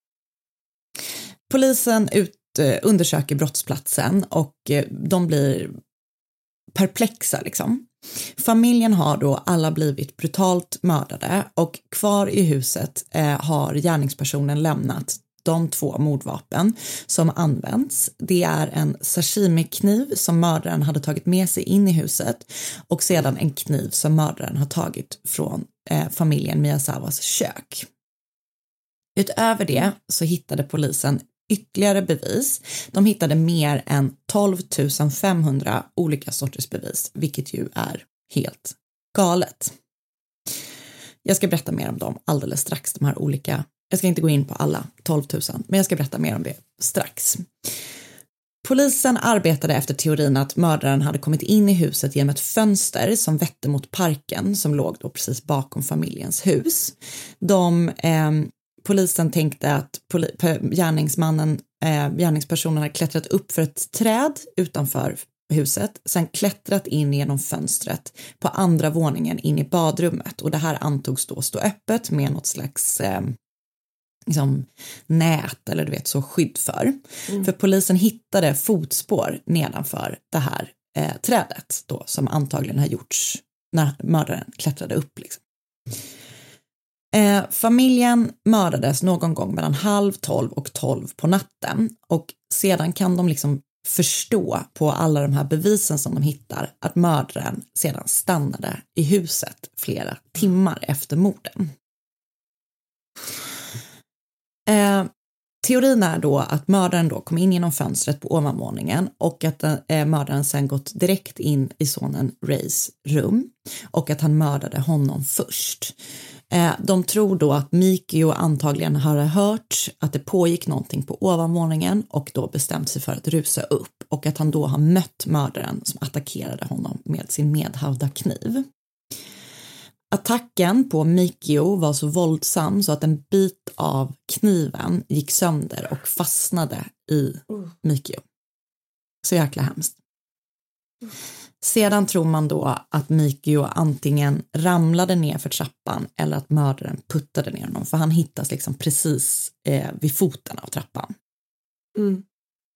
Polisen ut, eh, undersöker brottsplatsen och eh, de blir perplexa liksom. Familjen har då alla blivit brutalt mördade och kvar i huset eh, har gärningspersonen lämnat de två mordvapen som används. Det är en sashimi-kniv som mördaren hade tagit med sig in i huset och sedan en kniv som mördaren har tagit från eh, familjen Miyazawas kök. Utöver det så hittade polisen ytterligare bevis. De hittade mer än tolv tusen femhundra olika sorters bevis, vilket ju är helt galet. Jag ska berätta mer om dem alldeles strax, de här olika. Jag ska inte gå in på alla tolv tusen, men jag ska berätta mer om det strax. Polisen arbetade efter teorin att mördaren hade kommit in i huset genom ett fönster som vette mot parken som låg då precis bakom familjens hus. De... Eh, Polisen tänkte att poli- gärningsmannen, eh, gärningspersonen hade klättrat upp för ett träd utanför huset, sen klättrat in genom fönstret på andra våningen in i badrummet och det här antogs då stå öppet med något slags eh, liksom nät eller du vet så skydd för. Mm. För polisen hittade fotspår nedanför det här eh, trädet då som antagligen har gjorts när mördaren klättrade upp liksom. Eh, familjen mördades någon gång mellan halv tolv och tolv på natten och sedan kan de liksom förstå på alla de här bevisen som de hittar att mördaren sedan stannade i huset flera timmar efter morden. Eh, teorin är då att mördaren då kom in genom fönstret på ovanvåningen och att eh, mördaren sen gått direkt in i sonen Rays rum och att han mördade honom först. De tror då att Mikio antagligen har hört att det pågick någonting på ovanvåningen och då bestämt sig för att rusa upp och att han då har mött mördaren som attackerade honom med sin medhavda kniv. Attacken på Mikio var så våldsam så att en bit av kniven gick sönder och fastnade i Mikio. Så jäkla hemskt. Sedan tror man då att Mikio antingen ramlade ner för trappan eller att mördaren puttade ner honom för han hittas liksom precis eh, vid foten av trappan. Mm.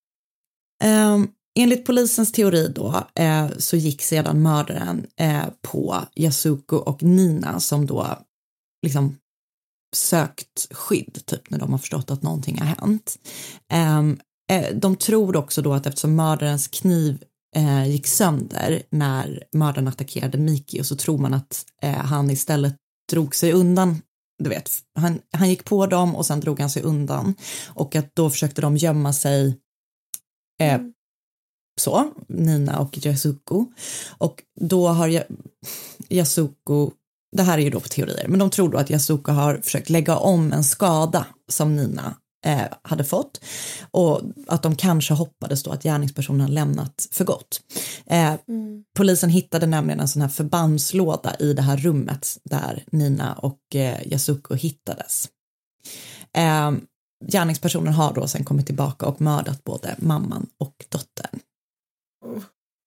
Eh, enligt polisens teori då eh, så gick sedan mördaren eh, på Yasuko och Nina som då liksom sökt skydd typ när de har förstått att någonting har hänt. Eh, eh, de tror också då att eftersom mördarens kniv Eh, gick sönder när mördaren attackerade Mikio så tror man att eh, han istället drog sig undan, du vet, han, han gick på dem och sen drog han sig undan och att då försökte de gömma sig eh, mm. så, Nina och Yasuko och då har Yasuko, det här är ju då på teorier, men de tror då att Yasuko har försökt lägga om en skada som Nina Eh, hade fått och att de kanske hoppades då att gärningspersonen lämnat för gott. Eh, mm. Polisen hittade nämligen en sån här förbandslåda i det här rummet där Nina och eh, Yasuko hittades. Eh, gärningspersonen har då sen kommit tillbaka och mördat både mamman och dottern. Mm.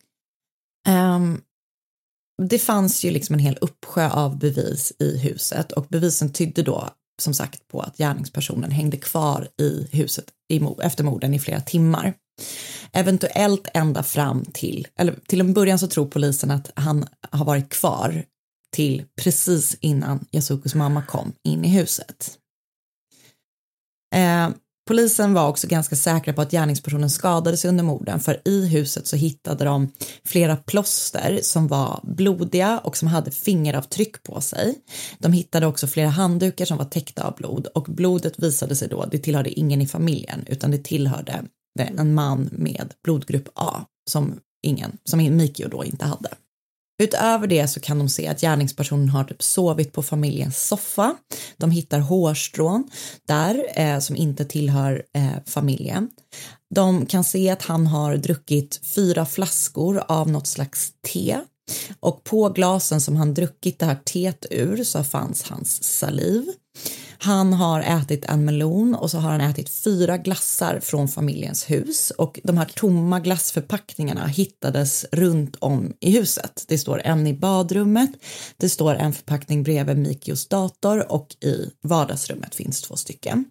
Eh, det fanns ju liksom en hel uppsjö av bevis i huset och bevisen tydde då som sagt på att gärningspersonen hängde kvar i huset efter morden i flera timmar. Eventuellt ända fram till, eller till en början så tror polisen att han har varit kvar till precis innan Yasukos mamma kom in i huset. Eh, polisen var också ganska säkra på att gärningspersonen skadades under morden, för i huset så hittade de flera plåster som var blodiga och som hade fingeravtryck på sig. De hittade också flera handdukar som var täckta av blod, och blodet visade sig då, det tillhörde ingen i familjen utan det tillhörde en man med blodgrupp A som ingen, som Mikio då inte hade. Utöver det så kan de se att gärningspersonen har typ sovit på familjens soffa. De hittar hårstrån där eh, som inte tillhör eh, familjen. De kan se att han har druckit fyra flaskor av något slags te. Och på glasen som han druckit det här teet ur så fanns hans saliv. Han har ätit en melon och så har han ätit fyra glassar från familjens hus, och de här tomma glassförpackningarna hittades runt om i huset. Det står en i badrummet, det står en förpackning bredvid Mikios dator och i vardagsrummet finns två stycken.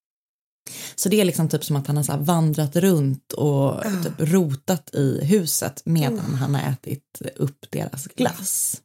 Så det är liksom typ som att han har så här vandrat runt och typ rotat i huset medan han har ätit upp deras glass.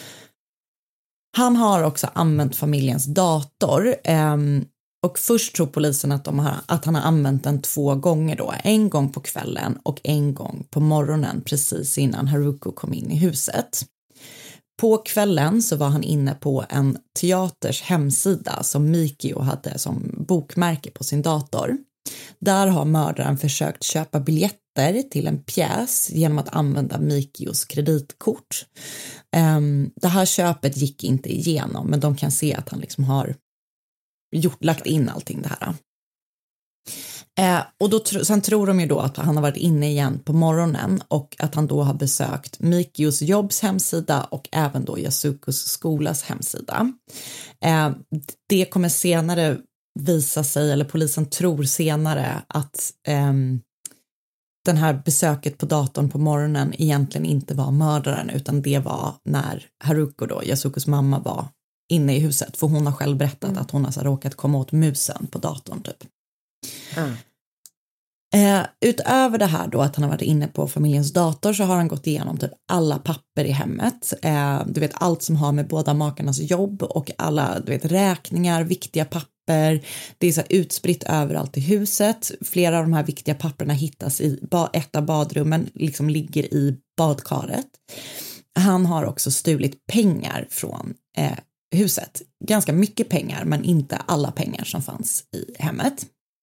Han har också använt familjens dator eh, och först tror polisen att, de har, att han har använt den två gånger då. En gång på kvällen och en gång på morgonen precis innan Haruko kom in i huset. På kvällen så var han inne på en teaters hemsida som Mikio hade som bokmärke på sin dator. Där har mördaren försökt köpa biljetter till en pjäs genom att använda Mikios kreditkort. Um, det här köpet gick inte igenom, men de kan se att han liksom har gjort, lagt in allting det här. Eh, och då, sen tror de ju då att han har varit inne igen på morgonen och att han då har besökt Mikios jobbs hemsida och även då Yasukos skolas hemsida. Eh, det kommer senare visa sig, eller polisen tror senare, att eh, den här besöket på datorn på morgonen egentligen inte var mördaren, utan det var när Haruko då, Yasukos mamma, var inne i huset. För hon har själv berättat mm. att hon har så råkat komma åt musen på datorn typ. Mm. Eh, utöver det här då att han har varit inne på familjens dator så har han gått igenom typ alla papper i hemmet. Eh, du vet allt som har med båda makarnas jobb och alla du vet räkningar, viktiga papper. Det är så här utspritt överallt i huset. Flera av de här viktiga papperna hittas i ba- ett av badrummen, liksom ligger i badkaret. Han har också stulit pengar från eh, huset. Ganska mycket pengar, men inte alla pengar som fanns i hemmet.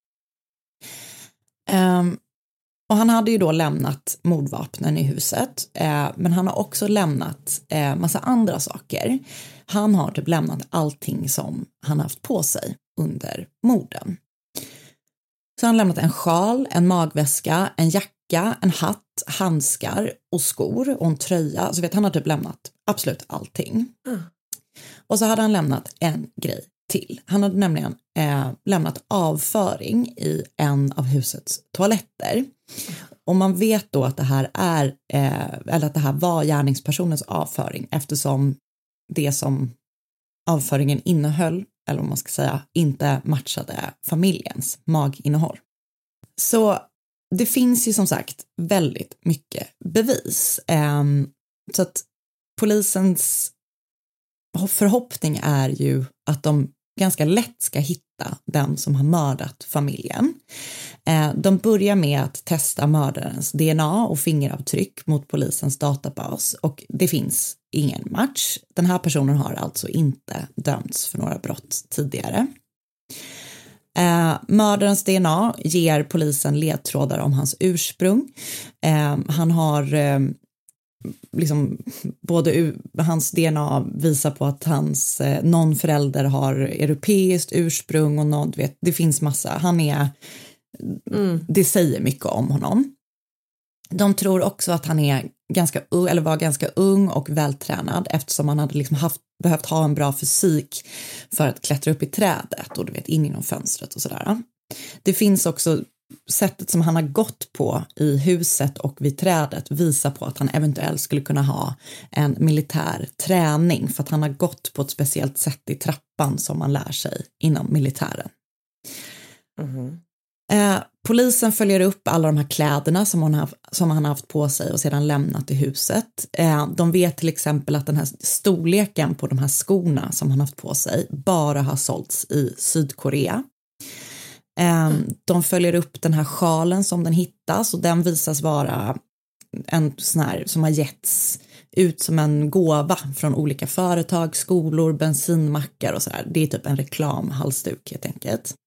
Um, och han hade ju då lämnat mordvapnen i huset, uh, men han har också lämnat uh, massa andra saker. Han har typ lämnat allting som han haft på sig under morden. Så han har lämnat en sjal, en magväska, en jacka, en hatt, handskar och skor och en tröja. Så vet han har typ lämnat absolut allting. Mm. Och så hade han lämnat en grej till. Han hade nämligen eh, lämnat avföring i en av husets toaletter. Och man vet då att det här är eh, eller att det här var gärningspersonens avföring, eftersom det som avföringen innehöll, eller om man ska säga, inte matchade familjens maginnehåll. Så det finns ju som sagt väldigt mycket bevis. Eh, så att polisens förhoppning är ju att de ganska lätt ska hitta den som har mördat familjen. Eh, de börjar med att testa mördarens D N A och fingeravtryck mot polisens databas, och det finns ingen match. Den här personen har alltså inte dömts för några brott tidigare. Eh, mördarens D N A ger polisen ledtrådar om hans ursprung. Eh, han har eh, liksom både hans D N A visar på att hans eh, någon förälder har europeiskt ursprung och någon, du vet, det finns massa. Han är mm. det säger mycket om honom. De tror också att han är ganska ung, eller var ganska ung och vältränad, eftersom han hade liksom haft behövt ha en bra fysik för att klättra upp i trädet och du vet in genom fönstret och sådär. Det finns också sättet som han har gått på i huset och vid trädet visar på att han eventuellt skulle kunna ha en militär träning, för att han har gått på ett speciellt sätt i trappan som man lär sig inom militären. Mm-hmm. Eh, polisen följer upp alla de här kläderna som han, har, som han har haft på sig och sedan lämnat i huset. Eh, de vet till exempel att den här storleken på de här skorna som han haft på sig bara har sålts i Sydkorea. Eh, de följer upp den här sjalen som den hittas och den visas vara en sån här som har getts ut som en gåva från olika företag, skolor, bensinmackar och sådär. Det är typ en reklamhalsduk helt enkelt.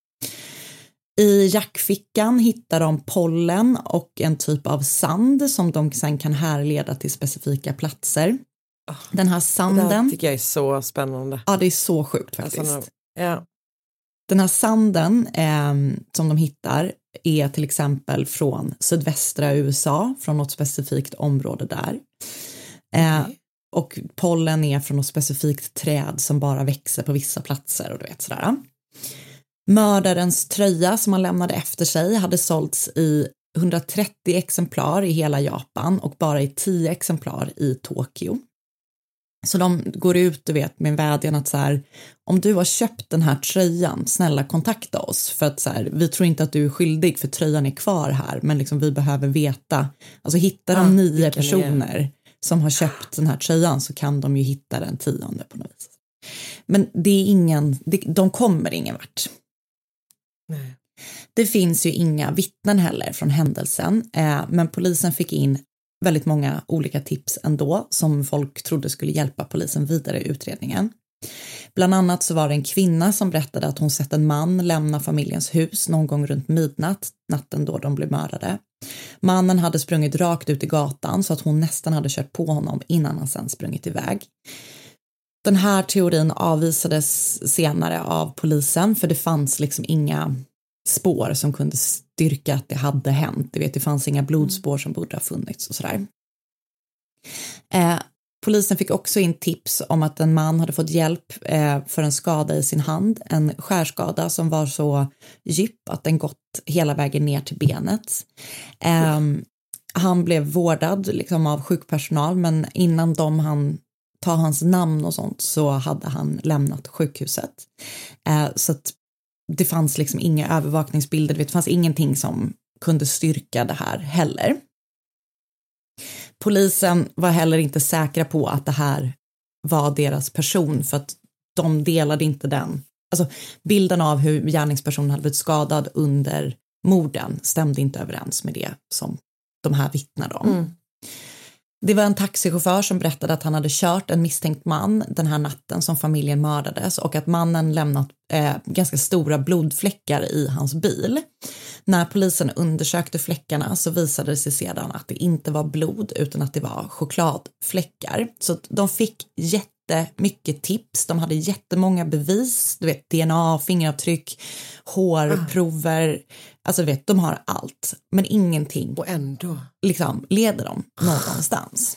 I jackfickan hittar de pollen och en typ av sand som de sen kan härleda till specifika platser. Den här sanden... Det här tycker jag är så spännande. Ja, det är så sjukt faktiskt. Alltså, ja. Den här sanden eh, som de hittar är till exempel från sydvästra U S A, från något specifikt område där. Eh, okay. Och pollen är från något specifikt träd som bara växer på vissa platser och du vet sådär. Mördarens tröja som han lämnade efter sig hade sålts i hundratrettio exemplar i hela Japan och bara i tio exemplar i Tokyo. Så de går ut, du vet, med en vädjan att så här, om du har köpt den här tröjan, snälla kontakta oss. För att så här, vi tror inte att du är skyldig för tröjan är kvar här. Men liksom vi behöver veta, alltså hittar de ah, nio personer som har köpt den här tröjan så kan de ju hitta den tionde på något vis. Men det är ingen, det, de kommer ingen vart. Nej. Det finns ju inga vittnen heller från händelsen, eh, men polisen fick in väldigt många olika tips ändå som folk trodde skulle hjälpa polisen vidare i utredningen. Bland annat så var det en kvinna som berättade att hon sett en man lämna familjens hus någon gång runt midnatt, natten då de blev mördade. Mannen hade sprungit rakt ut i gatan så att hon nästan hade kört på honom innan han sen sprungit iväg. Den här teorin avvisades senare av polisen för det fanns liksom inga spår som kunde styrka att det hade hänt. Du vet, det fanns inga blodspår som borde ha funnits och sådär. Eh, polisen fick också in tips om att en man hade fått hjälp eh, för en skada i sin hand. En skärskada som var så djup att den gått hela vägen ner till benet. Eh, han blev vårdad liksom, av sjukpersonal, men innan de han ta hans namn och sånt så hade han lämnat sjukhuset. Eh, så att det fanns liksom inga övervakningsbilder, det fanns ingenting som kunde styrka det här heller. Polisen var heller inte säkra på att det här var deras person för att de delade inte den. Alltså bilden av hur gärningspersonen hade blivit skadad under morden stämde inte överens med det som de här vittnade om. Mm. Det var en taxichaufför som berättade att han hade kört en misstänkt man den här natten som familjen mördades och att mannen lämnat eh, ganska stora blodfläckar i hans bil. När polisen undersökte fläckarna så visade det sig sedan att det inte var blod utan att det var chokladfläckar. Så de fick jättemycket tips, de hade jättemånga bevis, du vet D N A, fingeravtryck, hårprover, alltså du vet, de har allt, men ingenting och ändå liksom leder dem någonstans.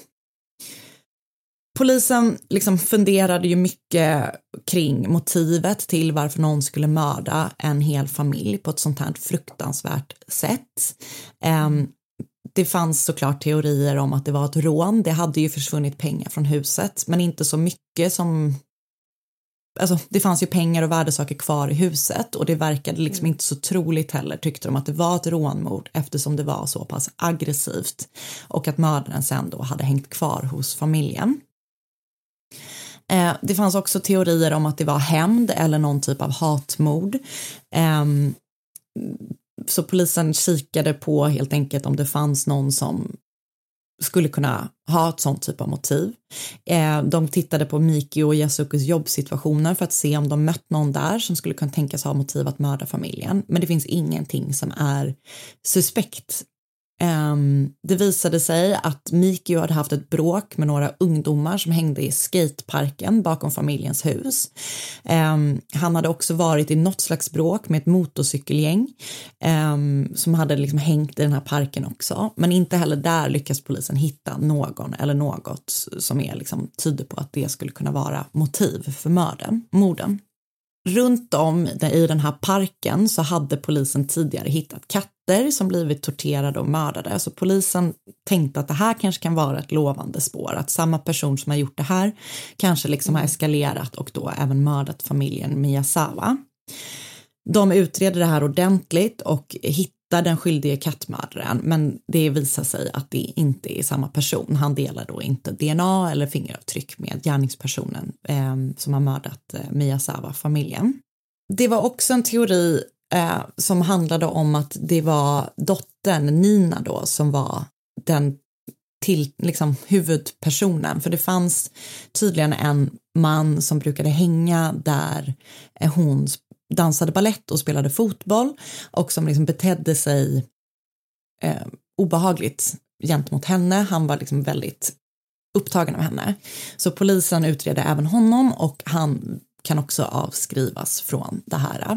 Polisen liksom funderade ju mycket kring motivet till varför någon skulle mörda en hel familj på ett sånt här fruktansvärt sätt. Um, det fanns såklart teorier om att det var ett rån. Det hade ju försvunnit pengar från huset, men inte så mycket som... Alltså, det fanns ju pengar och värdesaker kvar i huset och det verkade liksom inte så troligt heller, tyckte de, att det var ett rånmord eftersom det var så pass aggressivt och att mördaren sen då hade hängt kvar hos familjen. Eh, det fanns också teorier om att det var hämnd eller någon typ av hatmord. Eh, så polisen kikade på helt enkelt om det fanns någon som skulle kunna ha ett sånt typ av motiv. Eh, de tittade på Mikio och Yasukes jobbsituationer för att se om de mött någon där som skulle kunna tänkas ha motiv att mörda familjen. Men det finns ingenting som är suspekt. Eh, det visade sig att Mikio hade haft ett bråk med några ungdomar som hängde i skateparken bakom familjens hus. Eh, han hade också varit i något slags bråk med ett motorcykelgäng eh, som hade liksom hängt i den här parken också. Men inte heller där lyckas polisen hitta någon eller något som är liksom tyder på att det skulle kunna vara motiv för mörden, morden. Runt om i den här parken så hade polisen tidigare hittat katter som blivit torterade och mördade. Så polisen tänkte att det här kanske kan vara ett lovande spår. Att samma person som har gjort det här kanske liksom har eskalerat och då även mördat familjen Miyazawa. De utreder det här ordentligt och hittar den skyldige kattmördaren, men det visar sig att det inte är samma person. Han delar då inte D N A eller fingeravtryck med gärningspersonen eh, som har mördat eh, Miyazawa-familjen. Det var också en teori eh, som handlade om att det var dottern Nina då som var den till liksom huvudpersonen, för det fanns tydligen en man som brukade hänga där hon dansade ballett och spelade fotboll och som liksom betedde sig eh, obehagligt gentemot henne. Han var liksom väldigt upptagen av henne. Så polisen utreder även honom och han kan också avskrivas från det här.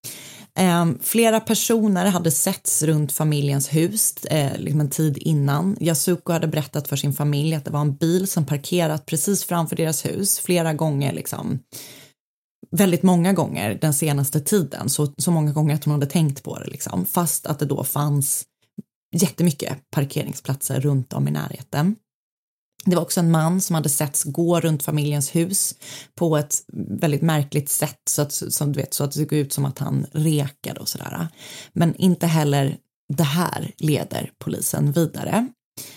Eh, flera personer hade setts runt familjens hus eh, liksom en tid innan. Yasuko hade berättat för sin familj att det var en bil som parkerat precis framför deras hus flera gånger, liksom väldigt många gånger den senaste tiden, så, så många gånger att hon hade tänkt på det liksom, fast att det då fanns jättemycket parkeringsplatser runt om i närheten. Det var också en man som hade setts gå runt familjens hus på ett väldigt märkligt sätt, så att, som du vet, så att det såg ut som att han rekade och sådär. Men inte heller det här leder polisen vidare.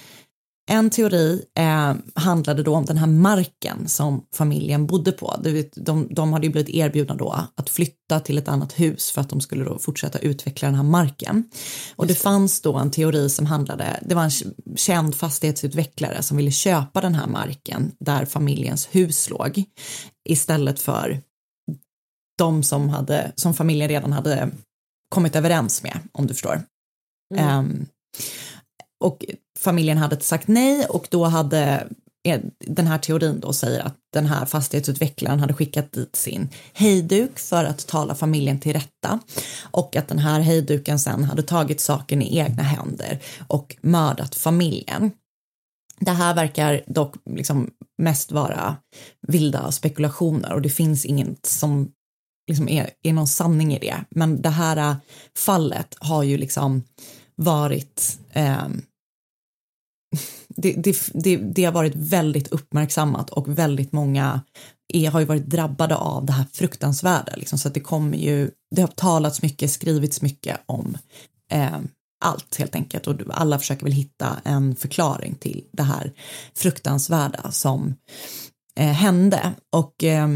En teori eh, handlade då om den här marken som familjen bodde på. De, de, de hade ju blivit erbjudna då att flytta till ett annat hus för att de skulle då fortsätta utveckla den här marken. Och det fanns då en teori som handlade, det var en känd fastighetsutvecklare som ville köpa den här marken där familjens hus låg, istället för de som, hade, som familjen redan hade kommit överens med, om du förstår. Mm. Um, och familjen hade sagt nej, och då hade den här teorin då säger att den här fastighetsutvecklaren hade skickat dit sin hejduk för att tala familjen till rätta, och att den här hejduken sen hade tagit saken i egna händer och mördat familjen. Det här verkar dock liksom mest vara vilda spekulationer, och det finns inget som liksom är, är någon sanning i det, men det här fallet har ju liksom varit eh, det, det, det, det har varit väldigt uppmärksammat, och väldigt många är, har ju varit drabbade av det här fruktansvärda liksom, så att det kommer ju, det har talats mycket, skrivits mycket om eh, allt helt enkelt, och alla försöker väl hitta en förklaring till det här fruktansvärda som eh, hände. Och eh,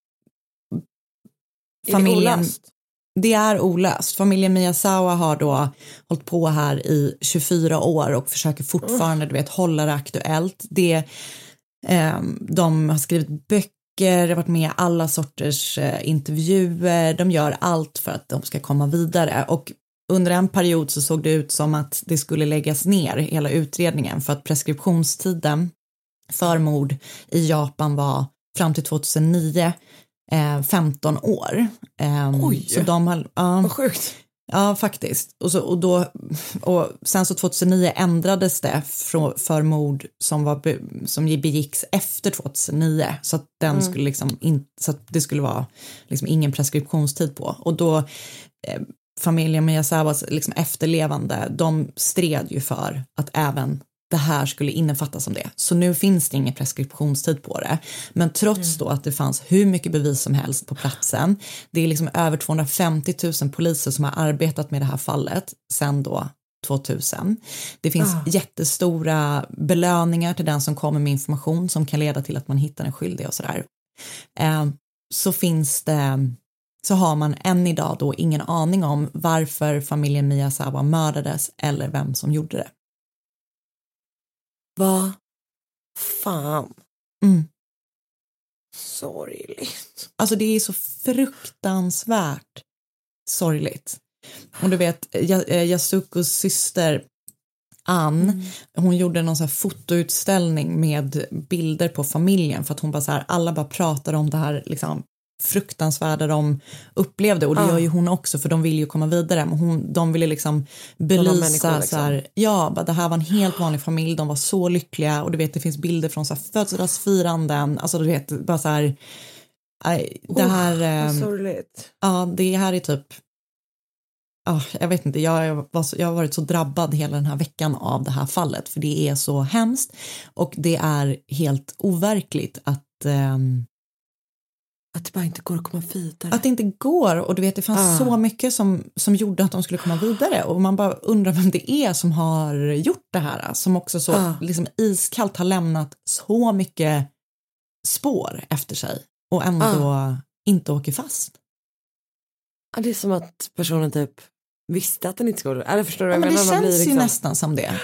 familjen, det är olöst. Familjen Miyazawa har då hållit på här i tjugofyra år och försöker fortfarande du vet, hålla det aktuellt. Det, eh, de har skrivit böcker, varit med i alla sorters eh, intervjuer. De gör allt för att de ska komma vidare, och under en period så såg det ut som att det skulle läggas ner hela utredningen, för att preskriptionstiden för mord i Japan var fram till tjugohundranio Eh, femton år. Eh, Oj, så de har, ja, vad sjukt. Ja, faktiskt. Och, så, och, då, och sen så tjugohundranio ändrades det för, för mord som, var, som begicks efter tjugohundranio, så att, den mm. skulle liksom in, så att det skulle vara liksom ingen preskriptionstid på. Och då eh, familjen Miyazawas liksom efterlevande, de stred ju för att även det här skulle innefattas som det. Så nu finns det ingen preskriptionstid på det. Men trots mm. då att det fanns hur mycket bevis som helst på platsen. Det är liksom över tvåhundrafemtio tusen poliser som har arbetat med det här fallet sedan då tvåtusen. Det finns ah. jättestora belöningar till den som kommer med information som kan leda till att man hittar en skyldig och sådär. Eh, så finns det, så har man än idag då ingen aning om varför familjen Miyazawa mördades eller vem som gjorde det. Vad fan. Mm. Sorgligt. Alltså det är så fruktansvärt sorgligt. Och du vet, Yasukos syster Ann, mm. hon gjorde någon så här fotoutställning med bilder på familjen, för att hon bara så här, alla bara pratade om det här liksom fruktansvärda de upplevde, och det ah. gör ju hon också, för de vill ju komma vidare, men hon, de ville liksom belysa liksom. Så här, ja, bara, det här var en helt vanlig familj, de var så lyckliga, och du vet det finns bilder från så här födelsedagsfiranden, alltså du vet bara så här, aj, det här oh, sorgligt. Ja, det här är typ ja, jag vet inte, jag, var, jag har varit så drabbad hela den här veckan av det här fallet, för det är så hemskt, och det är helt overkligt att um, att det bara inte går att komma vidare. Att det inte går, och du vet det fanns ah. så mycket som, som gjorde att de skulle komma vidare, och man bara undrar vem det är som har gjort det här, som också så ah. liksom iskallt har lämnat så mycket spår efter sig och ändå ah. inte åker fast. Ja, det är som att personen typ visste att den inte skulle. Eller förstår du? Ja, men det menar, känns blir ju liksom... nästan som det.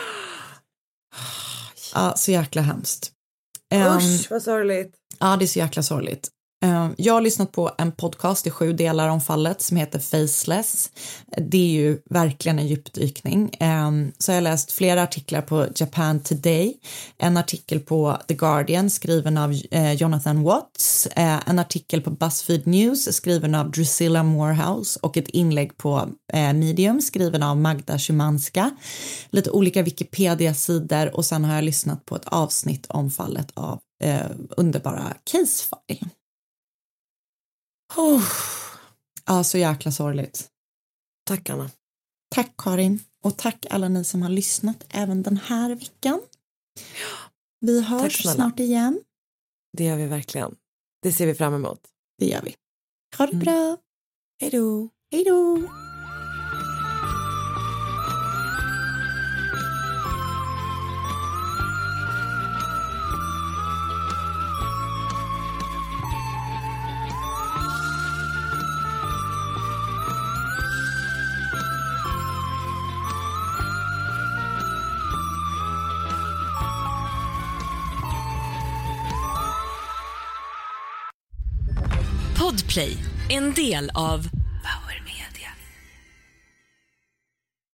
Ja, så jäkla hemskt. Usch, vad sorgligt. Ja, det är så jäkla sorgligt. Jag har lyssnat på en podcast i sju delar om fallet som heter Faceless. Det är ju verkligen en djupdykning. Så jag har läst flera artiklar på Japan Today. En artikel på The Guardian skriven av Jonathan Watts. En artikel på BuzzFeed News skriven av Drusilla Morehouse. Och ett inlägg på Medium skriven av Magda Szymanska. Lite olika Wikipedia-sidor och sen har jag lyssnat på ett avsnitt om fallet av eh, underbara Casefile. Oh. Ja, så jäkla sorgligt. Tack Anna. Tack Karin. Och tack alla ni som har lyssnat även den här veckan. Vi hörs snart igen. Det gör vi verkligen. Det ser vi fram emot. Det gör vi. Ha det mm. bra. Hej då. Hej då. Podplay, en del av